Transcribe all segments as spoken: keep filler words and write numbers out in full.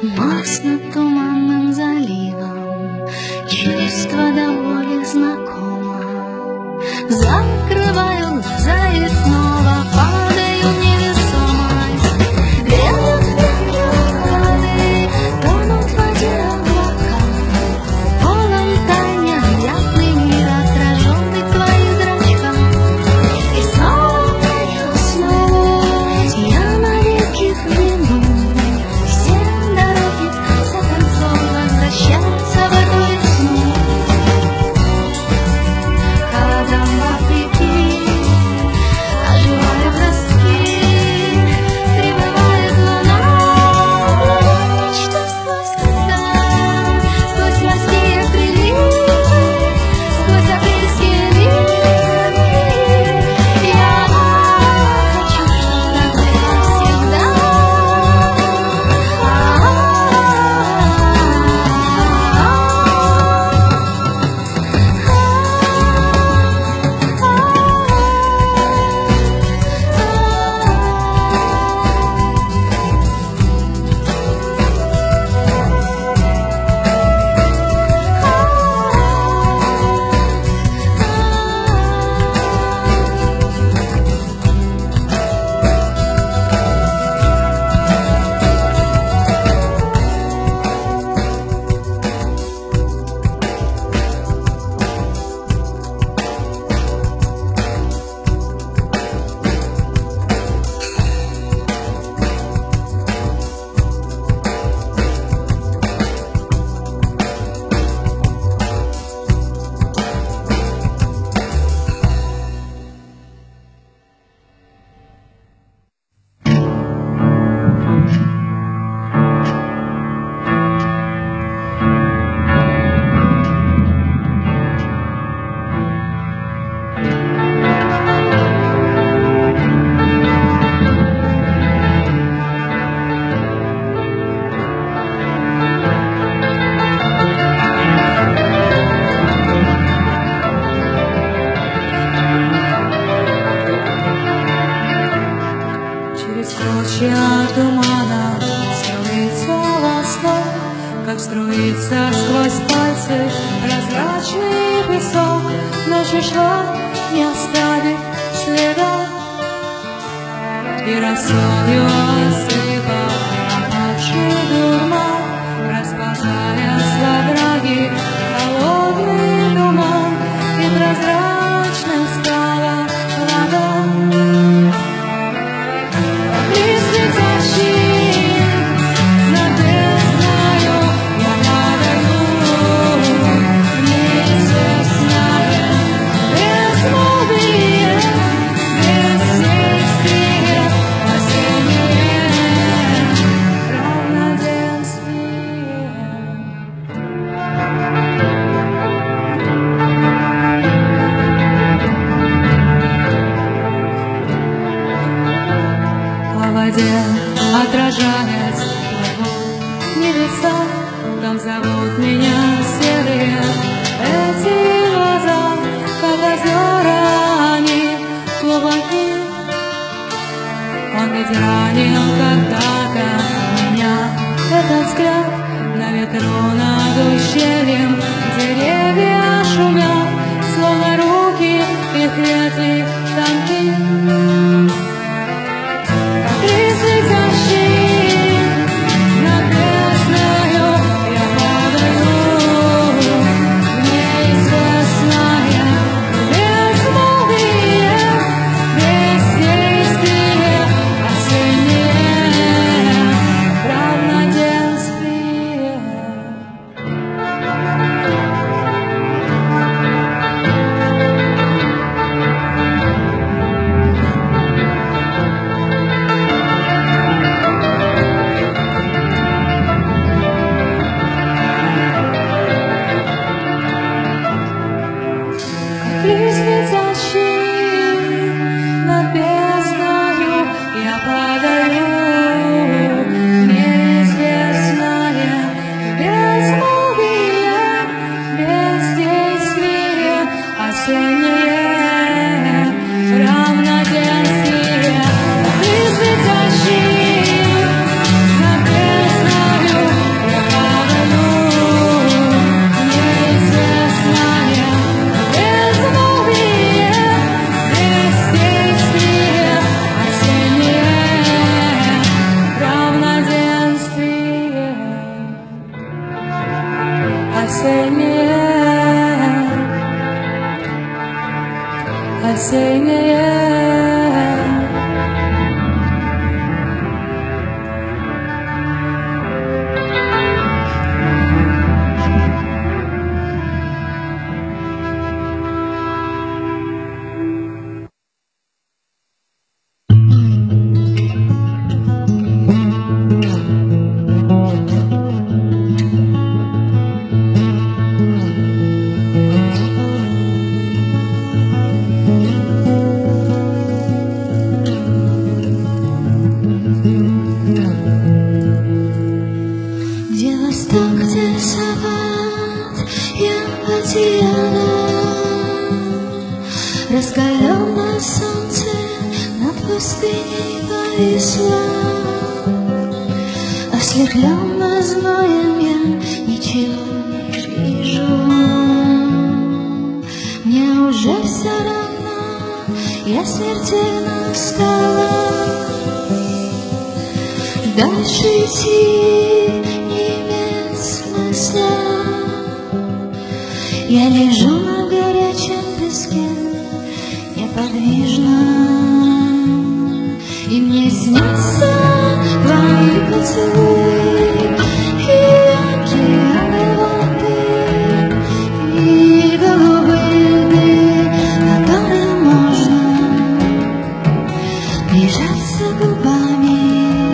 Мост над туманным заливом, чувство до боли знакомо. Закрываю глаза и снова падаю в невесомость. Грянут ветки воды, тонут в воде облака. Полон тайн необъятный мир, отраженный в твоих зрачках. И снова, и снова я на реке взгляну. Все дороги в конце концов возвращаются в эту весну. Когда вопреки оживают ростки, прибывает луна, мечта сквозь года, сквозь морские приливы, сквозь апрельские ливни. Я хочу, чтоб так было всегда. Через клочья тумана струится восток, как струится сквозь пальцы прозрачный песок. Ночью шла, не оставив следа, и росою осыпал опавший дурман, расползая с враги холодный туман, и прозрачным стала вода. Отражаясь в небеса, там зовут меня серые эти глаза, как озера они глубоки. Он ведь ранил когда-то меня, этот взгляд на ветру над ущельем. Деревья шумят, словно руки их ветви тонки. Yeah. Ослеплённа зноем я ничего не вижу. Мне уже все равно, я смертельно устала. Дальше идти не имеет смысла. Я лежу на горячем песке, неподвижно, и мне снятся твои поцелуи и океаны воды, и голубые дны, которым можно прижаться губами,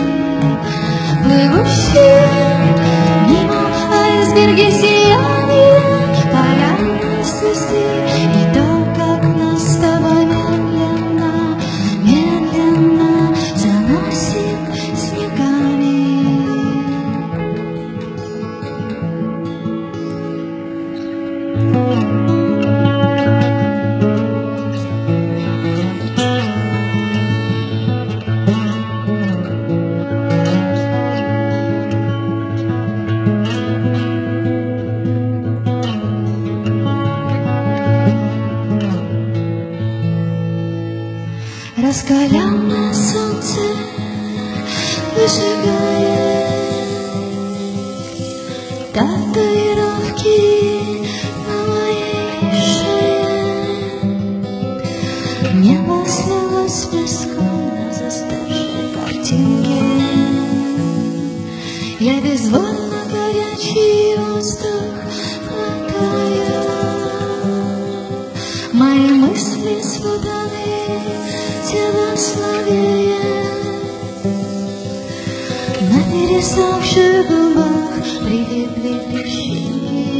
плывущие мимо айсберги сияния, полярные звезды, и то, как нас с тобой медленно, медленно заносит снегами. Раскаленное солнце выжигает татуировки на моей шее. Небо слилось песком на застывшей картинке. Я безвольно горячий воздух глотаю. Мои мысли спутаны, тело слабее. На пересохших губах прилипли песчинки.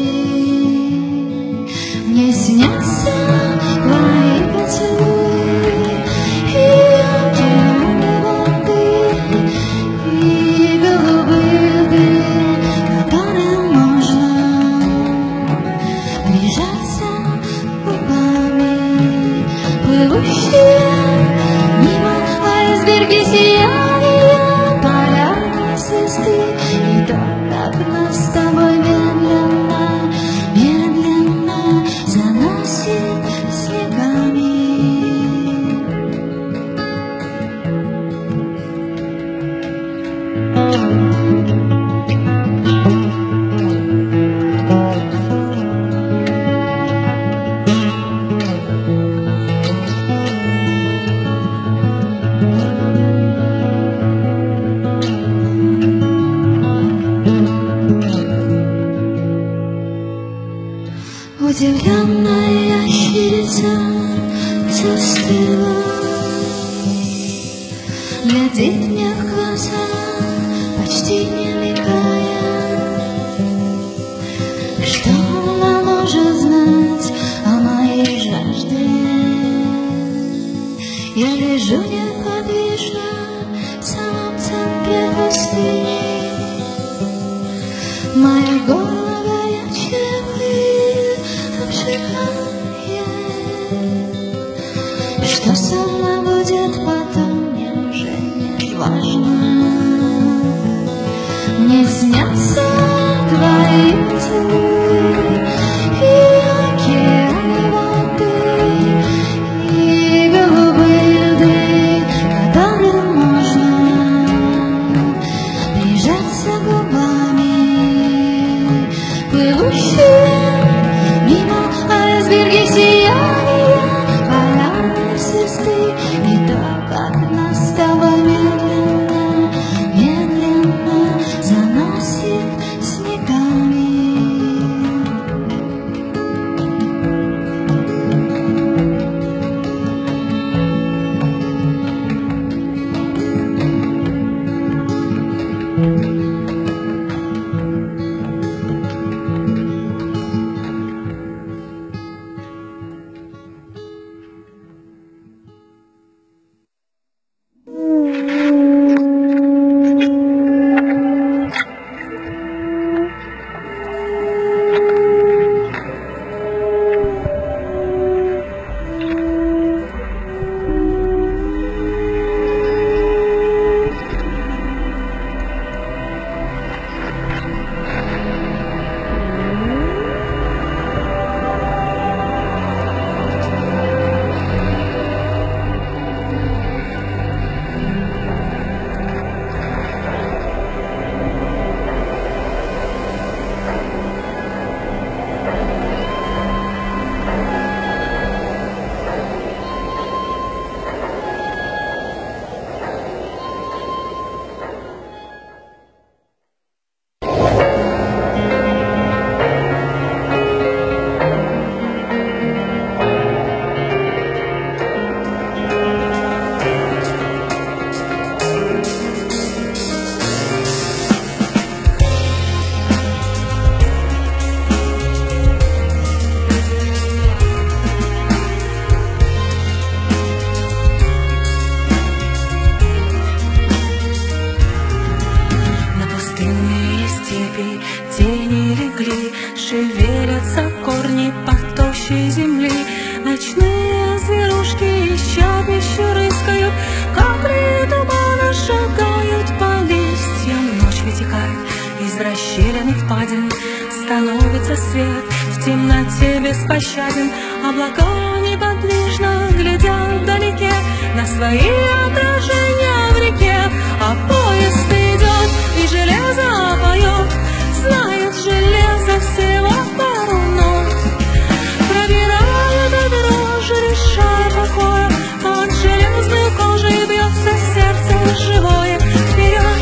Мне снятся твои поцелуи и океаны воды, и голубые льды, которым можно прижаться губами, плывущие мимо айсберги сияния, полярные звезды, и то, как нас с тобой медленно, медленно заносит снегами. Удивленная ящерица застыла, глядит мне в глаза, почти не мигая. Что она может знать о моей жажде? Я лежу неподвижно в самом центре пустыни. Моя голова горячая пыль обжигает. Что со мной будет потом, мне уже не важно. Мне снятся твои поцелуи и океаны воды, и голубые льды, которым можно прижаться губами, плывущие мимо айсберги сияния, полярные звезды, и то, как нас с тобой медленно, медленно заносит снегами. ветвей тени легли, шевелятся корни потощей земли. Ночные зверушки ища рыскают, капли тумана шагают по листьям. Ночь вытекает из расщелин и впадин, становится свет в темноте беспощаден. Облака неподвижно глядят вдалеке на свои отражения в реке, а поезд идет и железо поет, знает железо всего пару нот. Пробирает до дрожи, лишая покоя, под железной кожей бьется сердце живое. Вперед!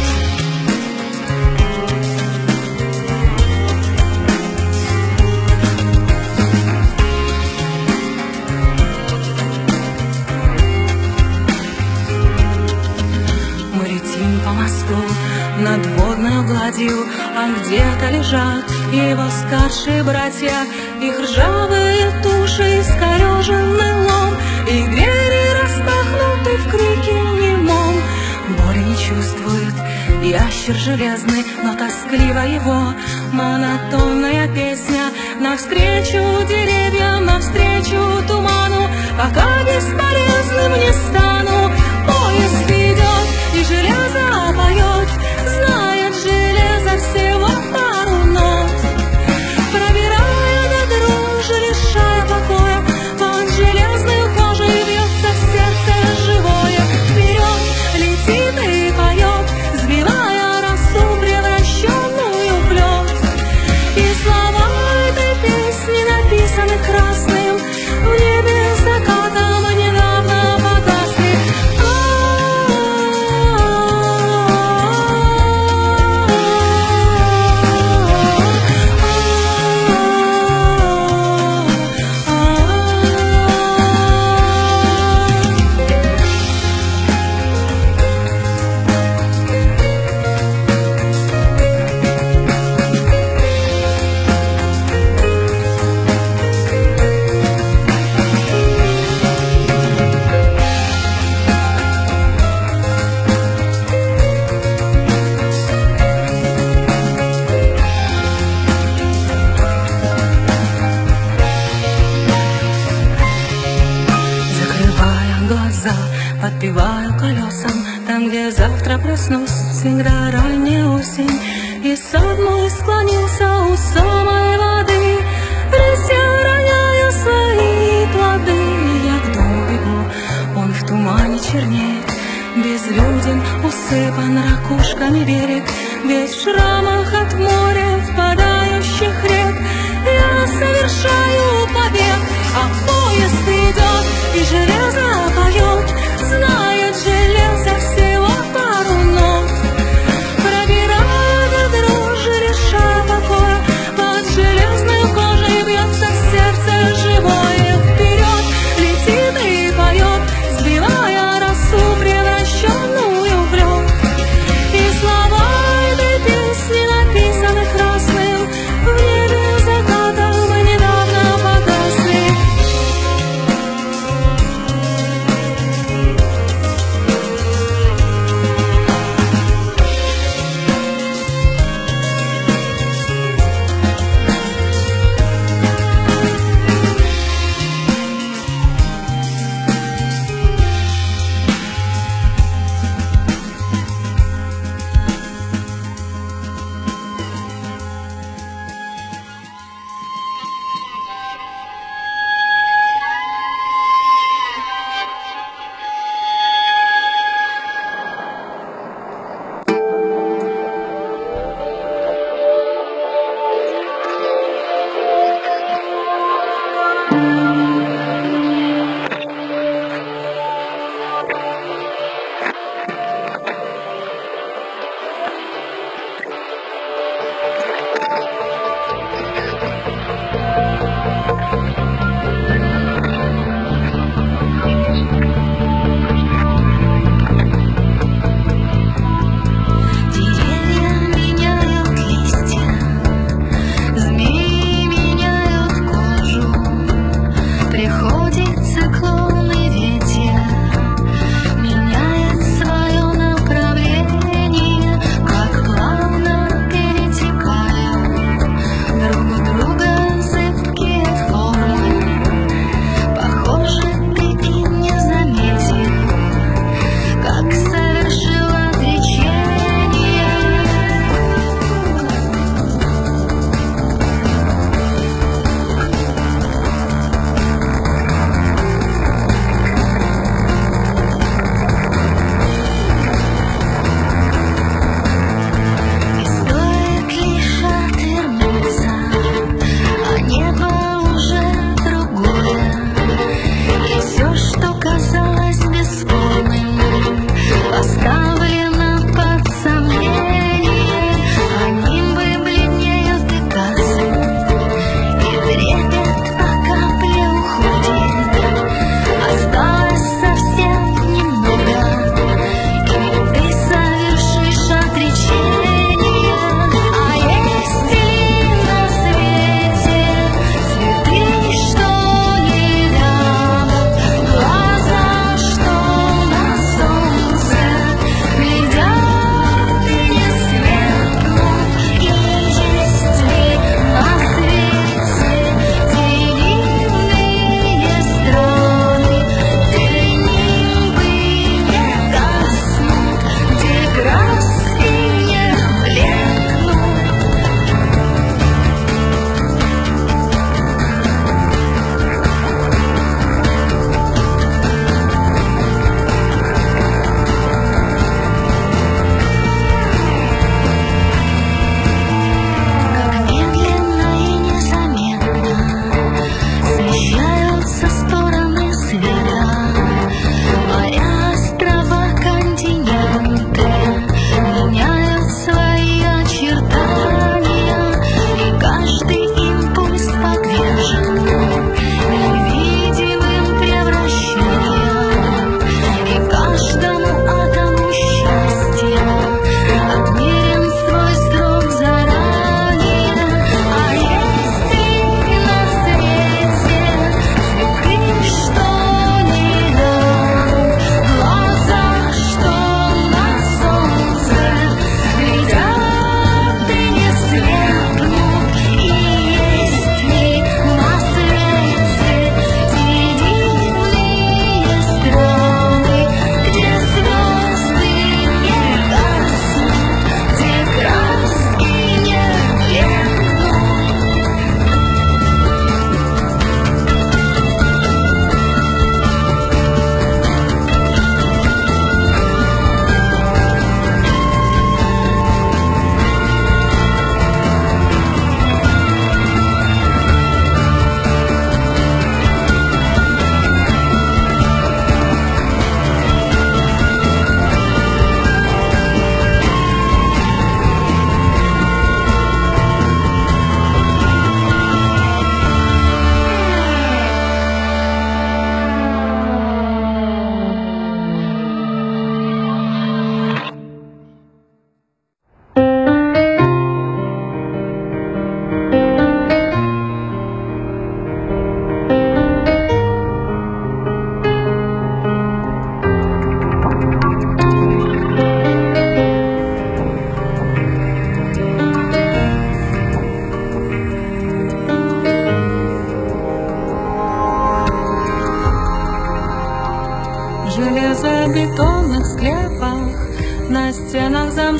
По мосту над водной гладью, а где-то лежат его старшие братья, их ржавые туши, искореженный лом, и двери распахнуты в крике немом. Боли не чувствует ящер железный, но тоскливо его монотонная песня. Навстречу деревьям, навстречу туману, пока бесполезным не стану. Поезд идет и железо поет, знает железо всего пару нот. Пробирая до дрожи, лишая покоя, под железной кожей бьется сердце живое. Вперед летит и поет, сбивая росу, превращенную в лед. И слова этой песни написаны красным в небе закатом недавно погасли. Подпеваю колесам, там, где завтра проснусь, всегда ранняя осень, и сад мой склонился у самой воды. Листья роняю свои плоды, я к дому бегу, он в тумане чернеет, безлюден, усыпан ракушками берег, весь в шрамах от моря впадающих рек. Я совершаю побег, а поезд идет и железо поет, знает железо всего пару нот. Пробирая до дрожи, лишая покоя, под железной кожей бьется сердце живое. Вперед летит и поет, сбивая росу, превращенную в лед. И слова этой песни написаны красным в небе закатом недавно погасли.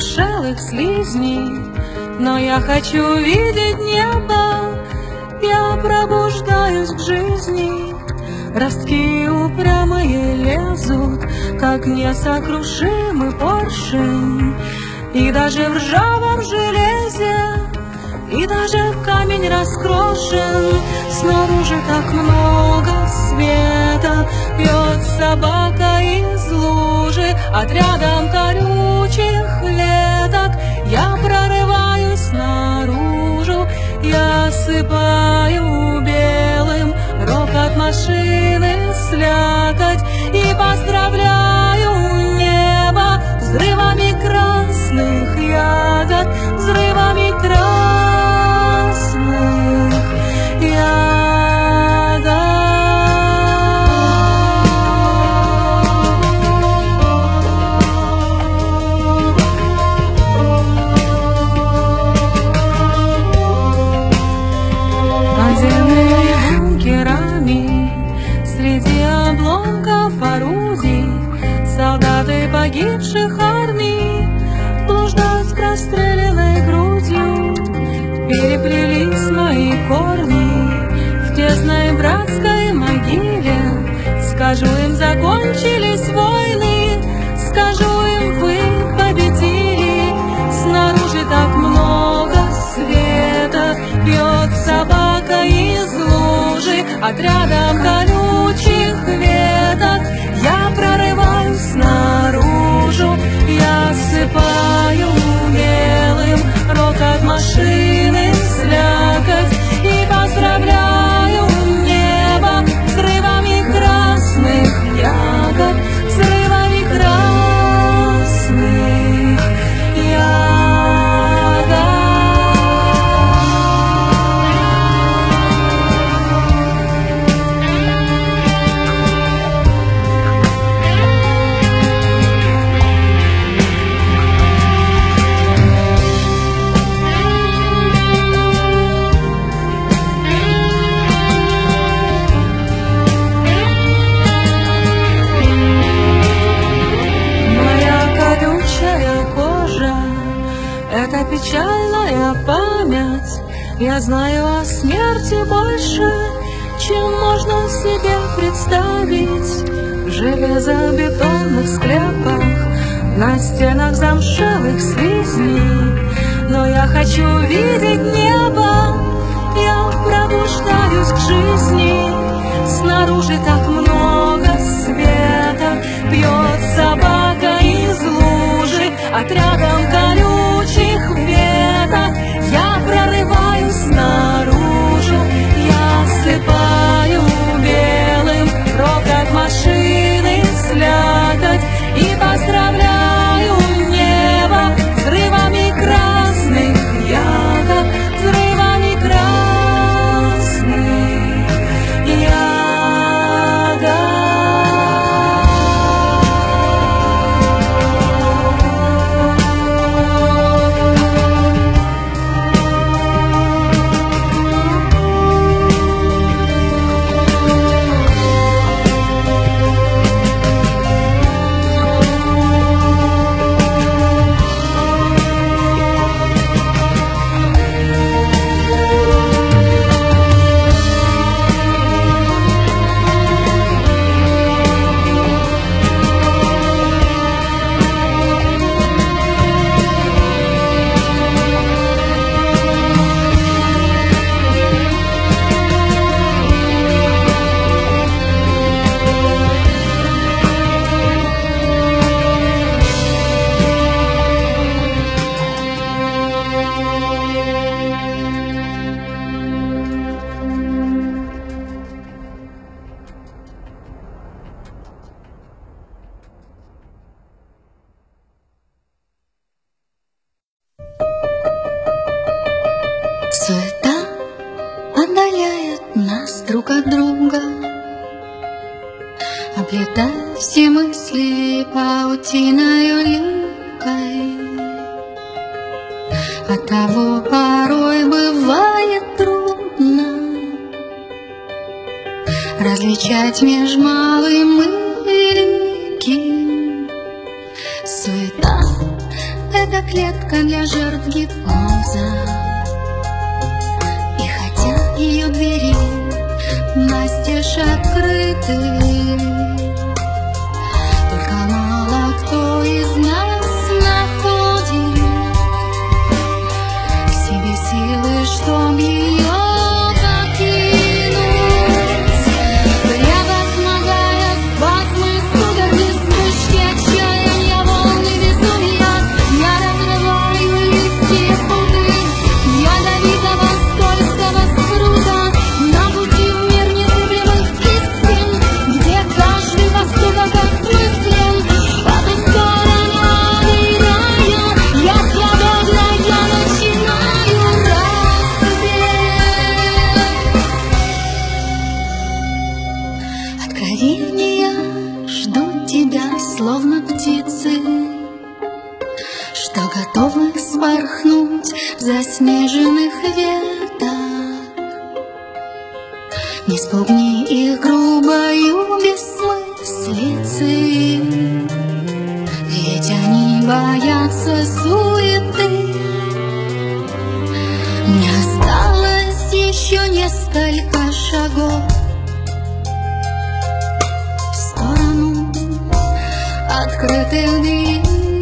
замшелых слизней. Но я хочу видеть небо, я пробуждаюсь к жизни. Ростки упрямые лезут, как несокрушимый поршень. И даже в ржавом железе, и даже камень раскрошен. Снаружи так много света, пьет собака из лужи. Отрядом колючих леток я прорываюсь наружу. Я осыпаю белым рокот машины слякоть и поздравляю небо взрывами красных ягод, взрывами красных ягод. Подземными бункерами среди обломков орудий солдаты погибших армий блуждают с простреленной грудью. Переплелись мои корни в тесной братской могиле. Скажу им, закончились войны, скажу им, вы победили. Снаружи так много света, пьет собака из лужи. Отрядом колючих веток я прорываюсь наружу. Я осыпаю белым рокот машины слякоть и поздравляю небо взрывами красных ягод, взрывами красных ягод. Это печальная память. Я знаю о смерти больше, чем можно себе представить. В железобетонных склепах, на стенах замшелых слизней. Но я хочу видеть небо, я пробуждаюсь к жизни. Снаружи так много света, пьет собака из лужи. Отрядом колючих веток я прорываюсь наружу. Я осыпаю белым рокот машины слякоть и поздравляю небо взрывами красных ягод, взрывами красных ягод. Суета отдаляет нас друг от друга, оплетая все мысли паутиною липкой. Оттого порой бывает трудно различать меж малым и великим. Суета — это клетка для жертв гипноза. И хотя ее двери настежь открыты, только мало кто из нас находит в себе силы, чтоб ее покинуть. Превозмогая спазмы, судороги, вспышки отчаяния, волны безумия, я разрываю легкие путы ядовитого скользкого спрута на пути в мир незыблемых истин, где каждый поступок осмыслен. По ту сторону ада и рая я свободна, я начинаю разбег. Откровения ждут тебя, словно птицы, что готовы вспорхнуть в заснеженных ветах. Не спугни их грубою бессмыслицей, ведь они боятся суеты. Не осталось еще несколько шагов в сторону открытых дверей.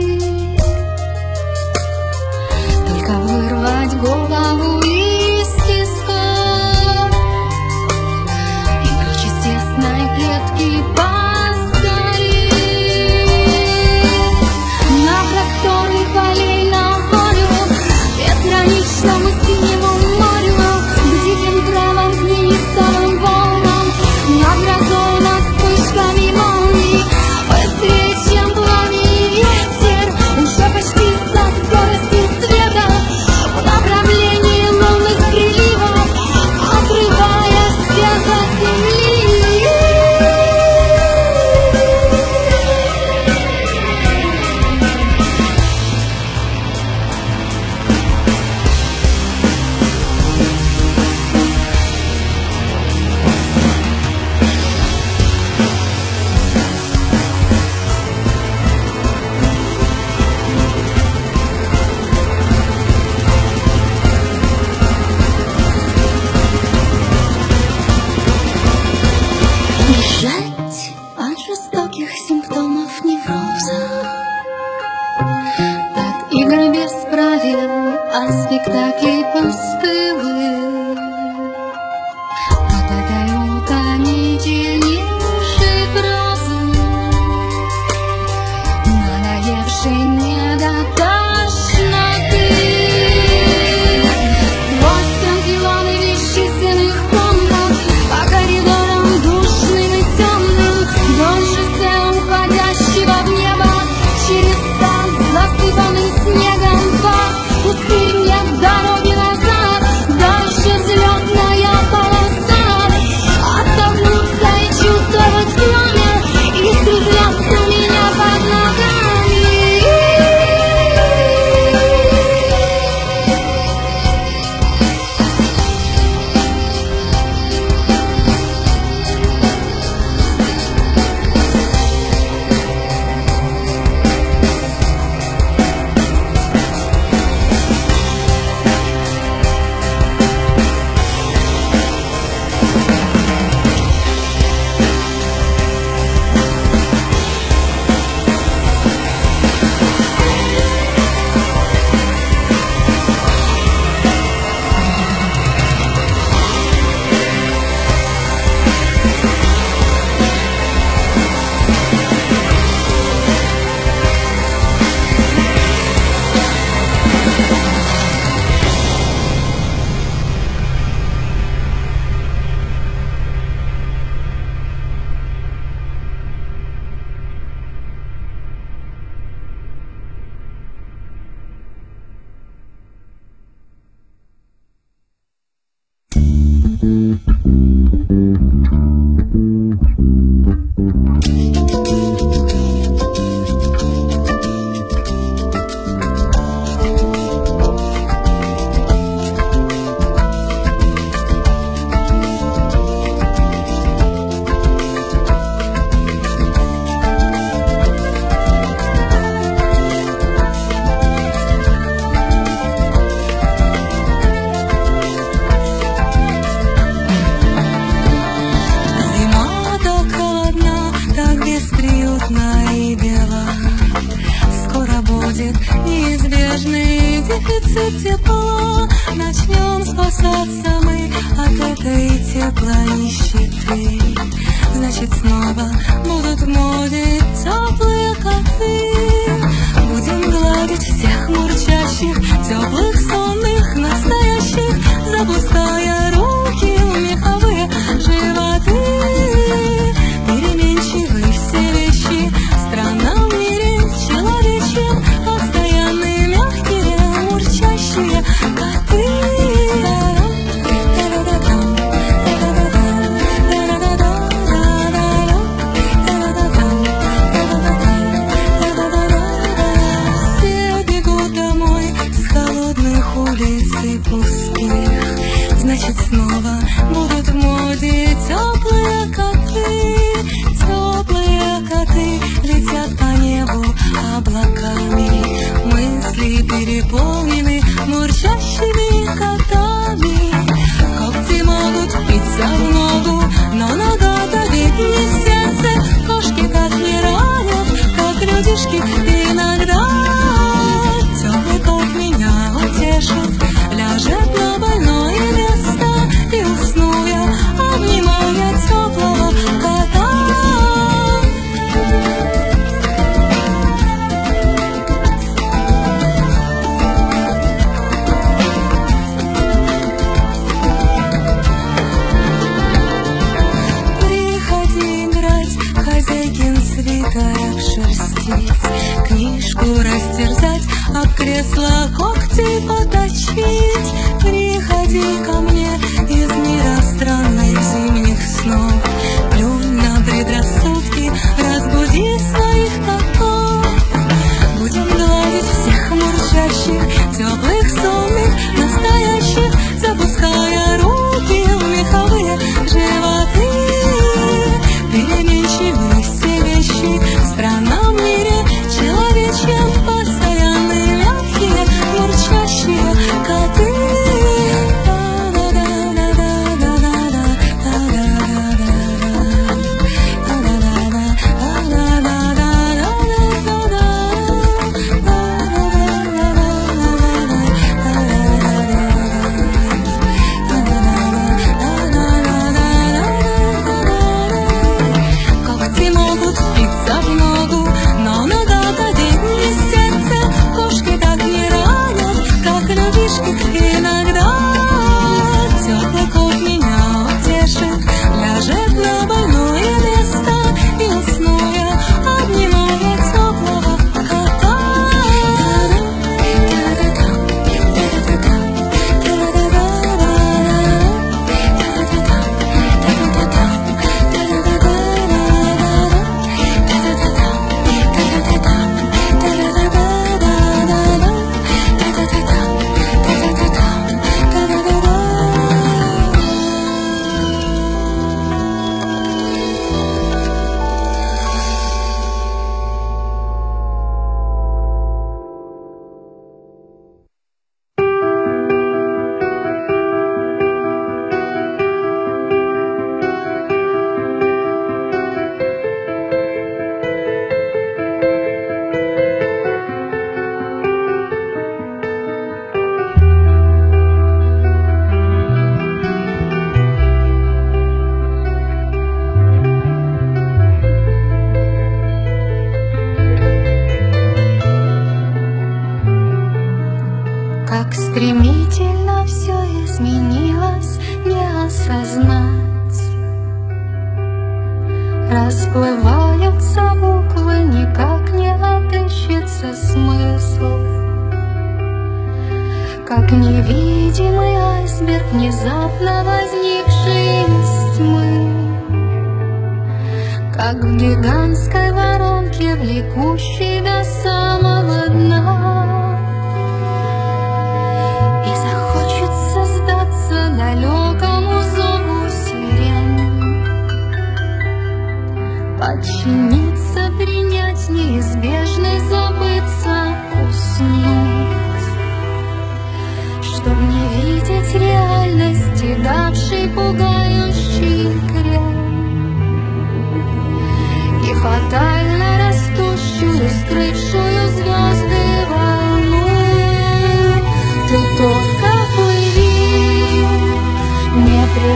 Только вырвать голову из тисков и прочь из тесной клетки поскорей на просторы полей, на волю безграничному синему морю, к диким травам, к неистовым волнам, над грозой, над вспышками молний. Быстрее, чем пламя и ветер, уже почти со скоростью света, в направлении лунных приливов, отрывая всех от земли. Бежать от жестоких симптомов невроза, от игр без правил, от спектаклей постылых, от этой утомительнейшей прозы, надоевшей мне до тошноты. Сквозь стенки ланы бесчисленных комнат, по коридорам душным и темным, вдоль шоссе, уходящего в небо, через сад, засыпанный снегом, по пустыне дороги назад, дальше дефицит тепла. Начнем спасаться мы от этой теплонищеты. Значит, снова будут в моде теплые коты. Будем гладить всех мурчащих, теплых, сонных, настоящих, запуская руки в меховые животы. Переменчивые все вещи, страна в мире человечьем, постоянные мягкие мурчащие коты. Значит, снова будут в моде теплые коты. Теплые коты летят по небу облаками. Мысли переполнены мурчащими котами. Когти могут впиться в ногу, но нога-то ведь не в сердце. Кошки так не ранят, как людишки иногда. Теплый кот меня утешит, ляжет на больное место, и усну я, обнимая теплого кота. Приходи играть, хозяйкин свитер шерстить, книжку растерзать, об кресло когти поточить. Приходи ко мне из мира странных зимних снов. Плюнь на предрассудки, разбуди своих котов. Будем гладить всех мурчащих, теплых, сонных, настоящих, запуская руки в меховые животы. Переменчивые все вещи, страна в мире человечьем, постоянные мягкие мурчащие коты. Когти могут впиться в ногу, но нога-то ведь не в сердце. Кошки так не ранят, как людишки иногда. Теплый кот меня утешит, ляжет на больное место, и усну я, обнимая теплого кота. Как стремительно все изменилось, не осознать. Расплываются буквы, никак не отыщется смысл. Как невидимый айсберг, внезапно возникший из тьмы. Как в гигантской воронке, влекущей до самого дна. Далекому зову сирен, подчиниться, принять неизбежный, забыться, уснуть, чтоб не видеть реальности, давшей пугающий крен, и фатально растущую, скрывшую звезды волну.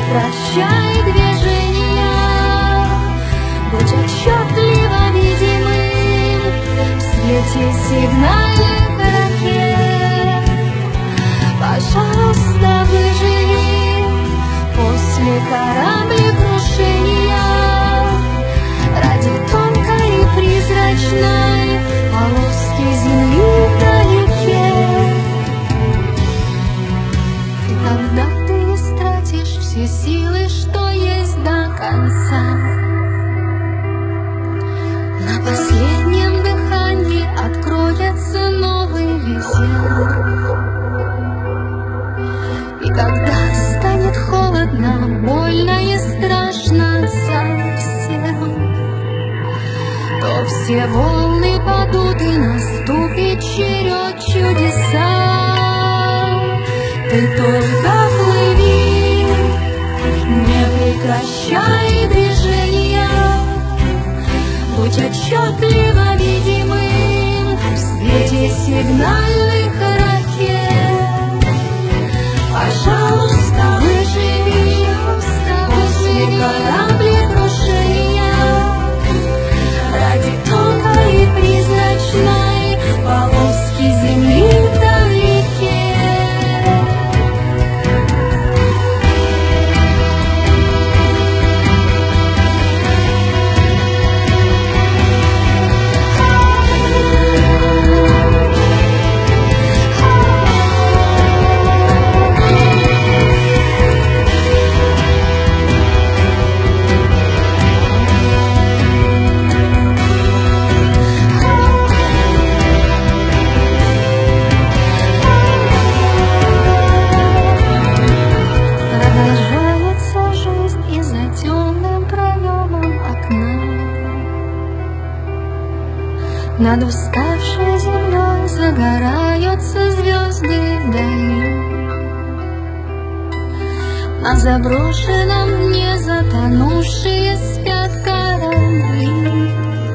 прекращай движения, будь отчетливо видимым в свете сигнальных ракет. Пожалуйста, выживи после кораблекрушения ради тонкой и призрачной полоски земли вдалеке. И когда ты истратишь все силы, что есть до конца, на последнем дыхании откроется новый весен. И когда станет холодно, больно и страшно совсем, то все волны падут и наступит черед чудеса. Ты только плыви, не прекращай движения, будь отчетливо видимым в свете сигнальных ракет. Пожалуйста, выживи после кораблекрушения ради тонкой и призрачной полоски земли вдалеке. Продолжается жизнь и за темным проемом окна. Над уставшей землей загораются звезды вдали. На заброшенном дне затонувшие спят корабли.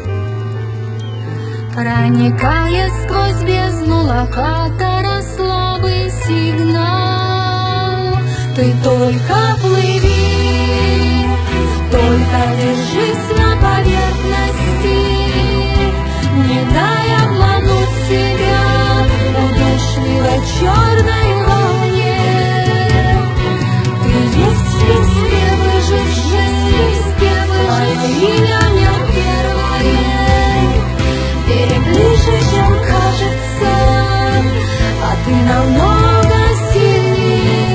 Проникая сквозь бездну локатора слабый сигнал. Ты только плыви, только держись на поверхности, не дай обмануть себя удушливой черной волне. Ты есть в списке выживших, в списке выживших, имя не первое, переближе, чем кажется, а ты намного сильнее.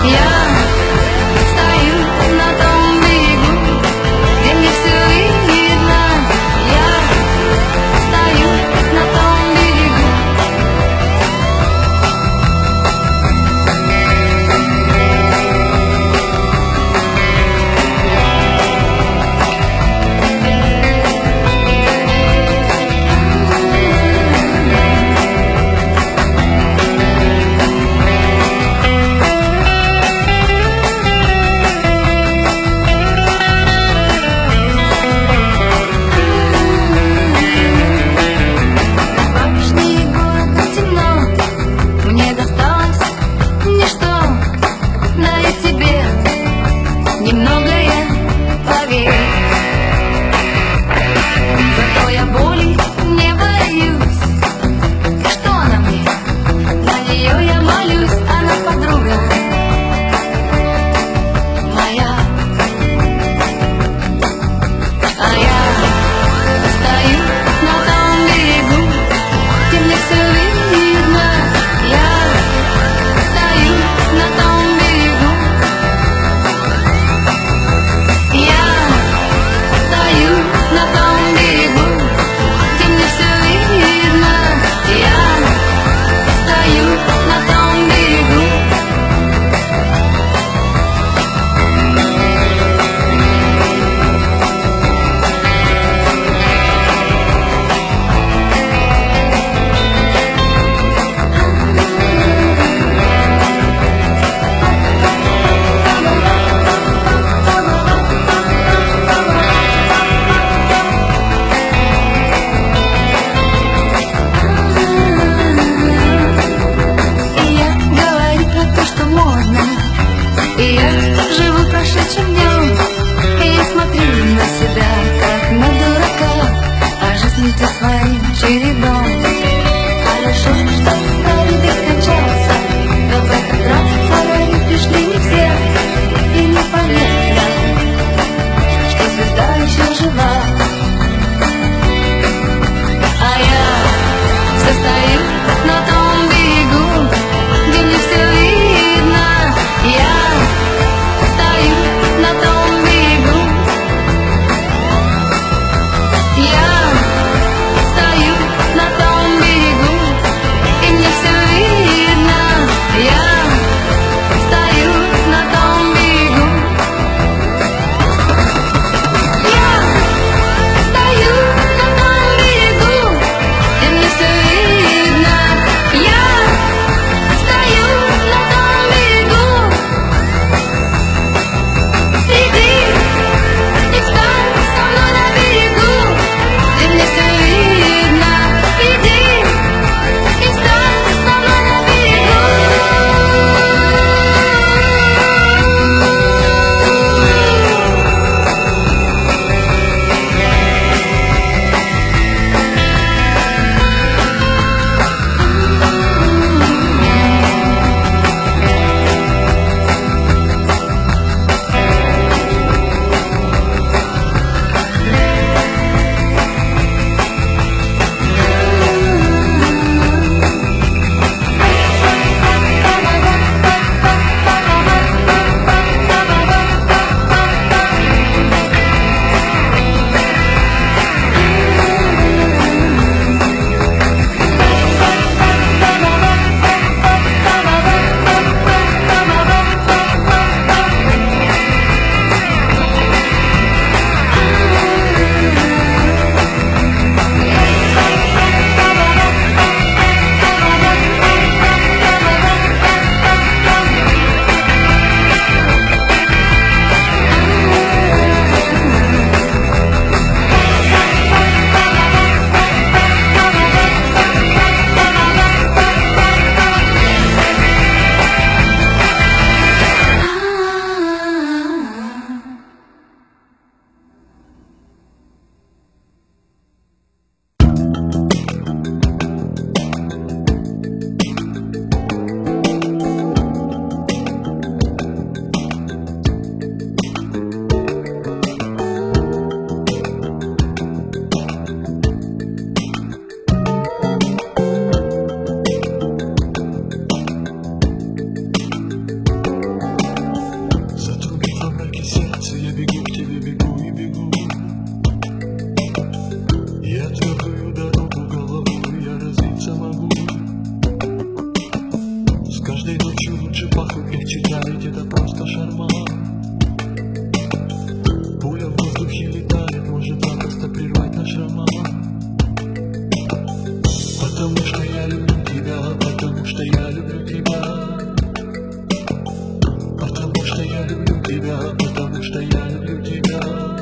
Я Этой ночью лучше пахнуть легче таять, это просто шарман. Пуля в воздухе летает, может запросто прервать наш роман. Потому что я люблю тебя, потому что я люблю тебя. Потому что я люблю тебя, потому что я люблю тебя.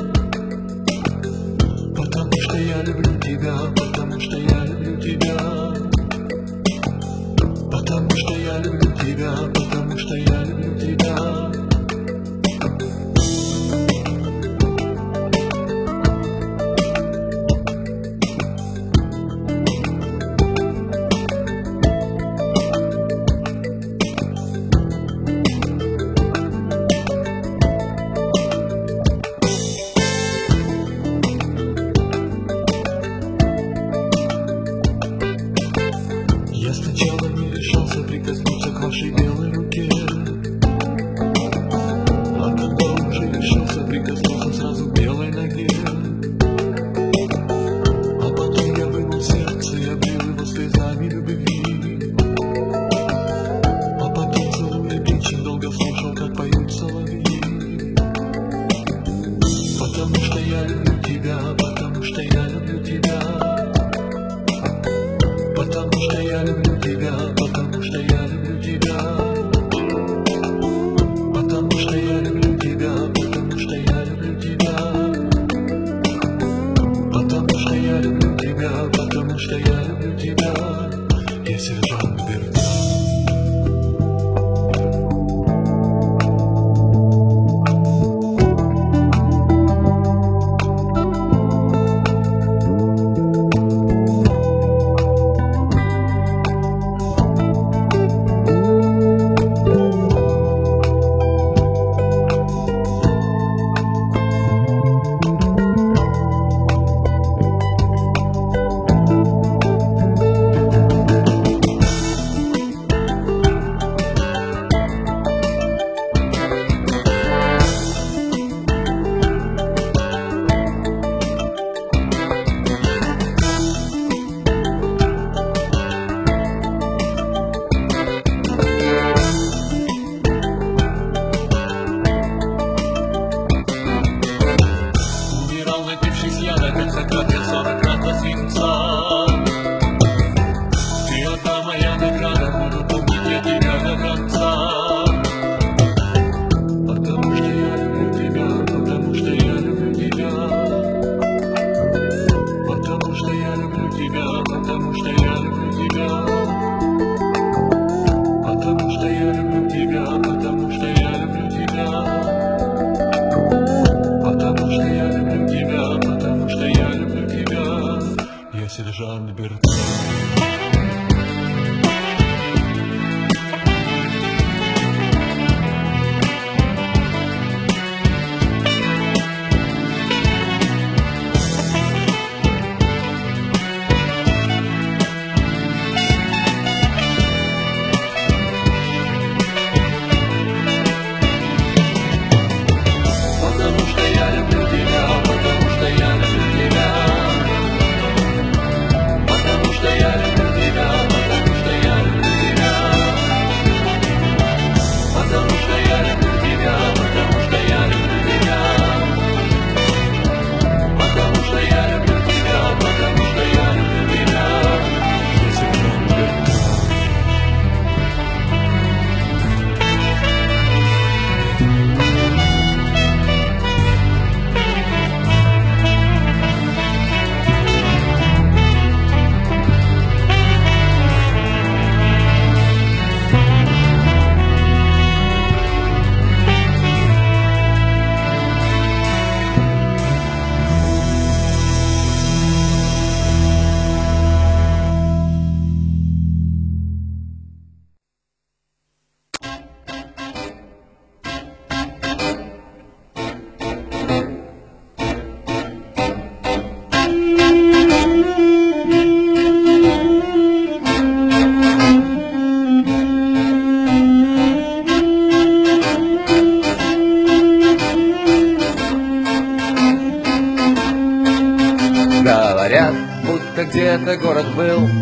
Потому что я люблю тебя, потому что я люблю тебя. Потому что я люблю тебя, потому что я люблю тебя. Я сначала не решался прикоснуться к вашей белой руке, а когда уже решился, прикоснулся сразу к белой ноге. А потом я вынул сердце и облил его слезами любви. А потом целуя очень долго слушал, как поют соловьи. Потому что я люблю тебя, потому что я люблю тебя. Потому что я люблю тебя, потому что я люблю тебя. Потому что я люблю тебя, потому что я люблю тебя. Потому что я люблю тебя, потому что я люблю тебя. Я сержант Бердян. Сержант Бердян. Потому что я люблю тебя, потому что я люблю тебя. Потому что я люблю тебя, потому что я люблю тебя. Потому что я люблю тебя, потому что я люблю тебя. Потому что я люблю тебя, потому что я люблю тебя. Я сержант Бердян. Говорят, будто где-то город был,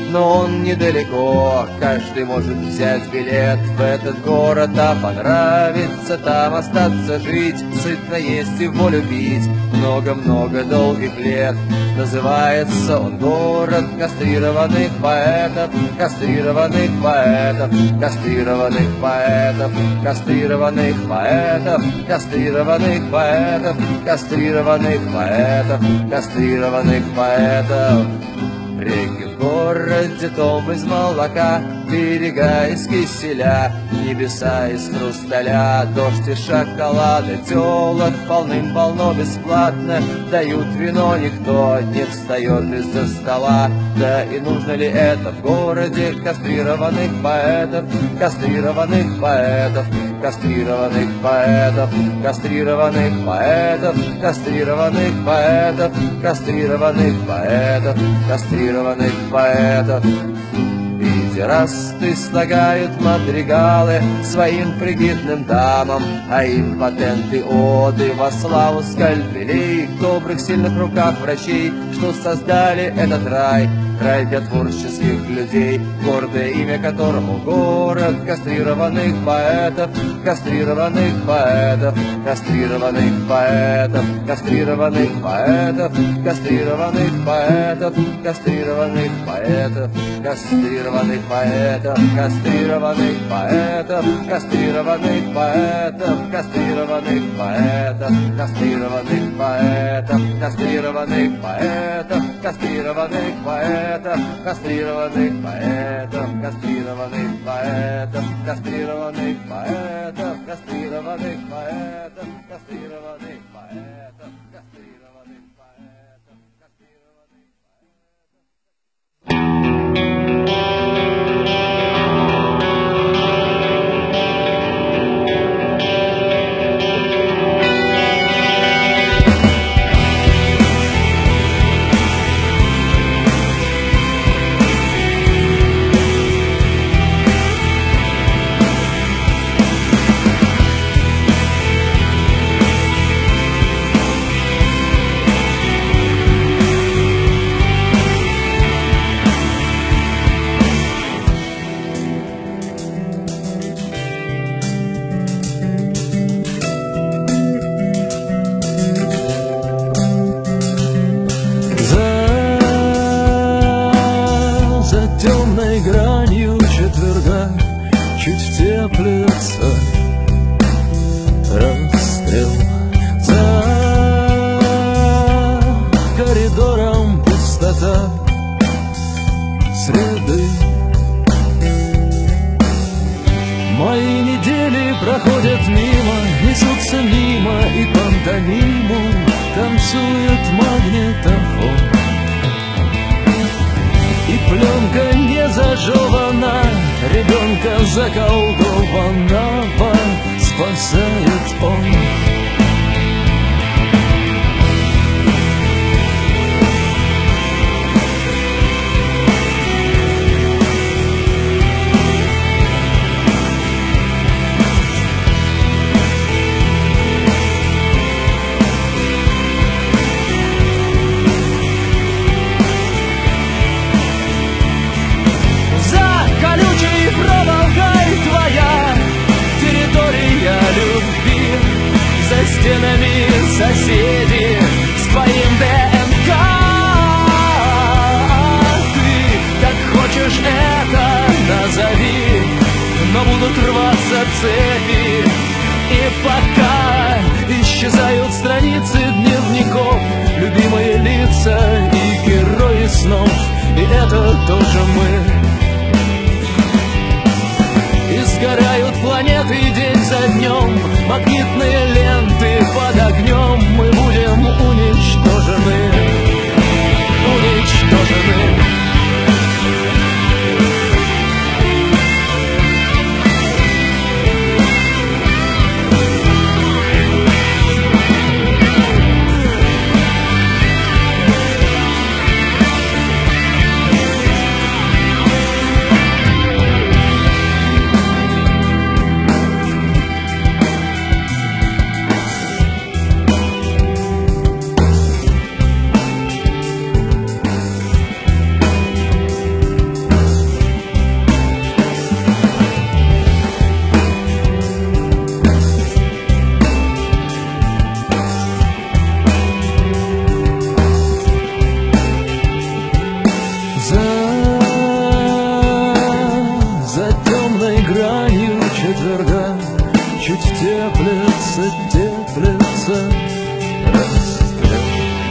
но он недалеко. Каждый может взять билет в этот город, а понравится там остаться жить, сытно есть и волю пить много-много долгих лет. Называется он город кастрированных поэтов, кастрированных поэтов, кастрированных поэтов, кастрированных поэтов, кастрированных поэтов, кастрированных поэтов, кастрированных поэтов. Реки в городе том из молока, берега из киселя, небеса из хрусталя, дождь и шоколада, тёлок полным-полно бесплатно, дают вино, никто не встает из-за стола. Да и нужно ли это в городе кастрированных поэтов, кастрированных поэтов, кастрированных поэтов, кастрированных поэтов, кастрированных поэтов, кастрированных поэтов, кастрированных поэтов. Педерасты слагают мадригалы своим фригидным дамам, а импотенты оды во славу скальпелей в добрых сильных руках врачей, что создали этот рай, рай для творческих людей, гордое имя которому город кастрированных поэтов, кастрированных поэтов, кастрированных поэтов, кастрированных поэтов, кастрированных поэтов, кастрированных поэтов, кастрированных поэтов, кастрированных поэтов, кастрированных поэтов, кастрированных поэтов, кастрированных поэтов, кастрированных поэтов, кастрированных поэтов, кастрированных поэтов, кастрированных поэтов, кастрированных поэтов, кастрированных поэтов, кастрированных поэтов, кастрированных поэтов, кастрированных. Чуть теплится расстрел, за коридором пустота среды. Мои недели проходят мимо, несутся мимо, и пантомиму танцует магнитофон. И пленка не зажевана, ребенка заколдованного спасает он. За стенами соседи с твоим ДНК. Ты как хочешь это назови, но будут рваться цепи. И пока исчезают страницы дневников, любимые лица и герои снов, и это тоже мы. И сгорают планеты день за днем, магнитные ленты под огнем. Мы будем уничтожены, уничтожены. темной гранью четверга чуть теплится, теплится рассвет.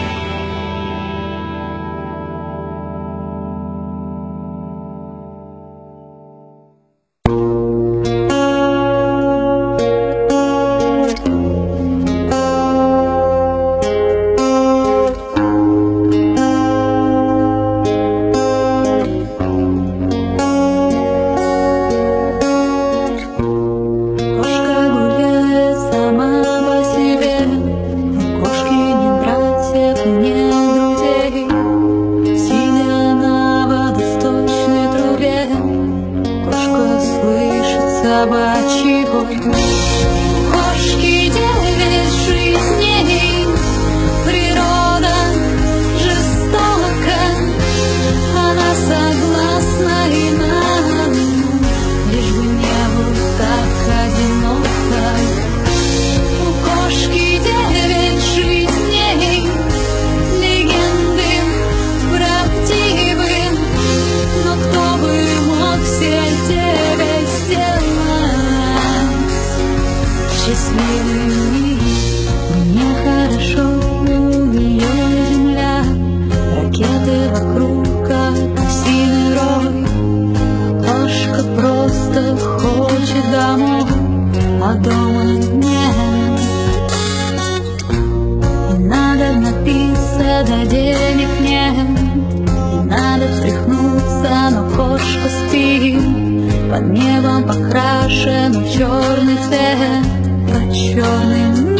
Собачий вой. Кошки девять жизней, природа жестока, она согласна и на войну, лишь бы не было так одиноко. У кошки девять жизней, легенды правдивы, но кто бы мог все девять сделать счастливыми? Мне хорошо, у нее земля, ракеты вокруг, как синий рой. Кошка просто хочет домой, а дома нет. И надо напиться, да денег нет. И надо встряхнуться, но кошка спит. Под небом покрашен в черный цвет, под черным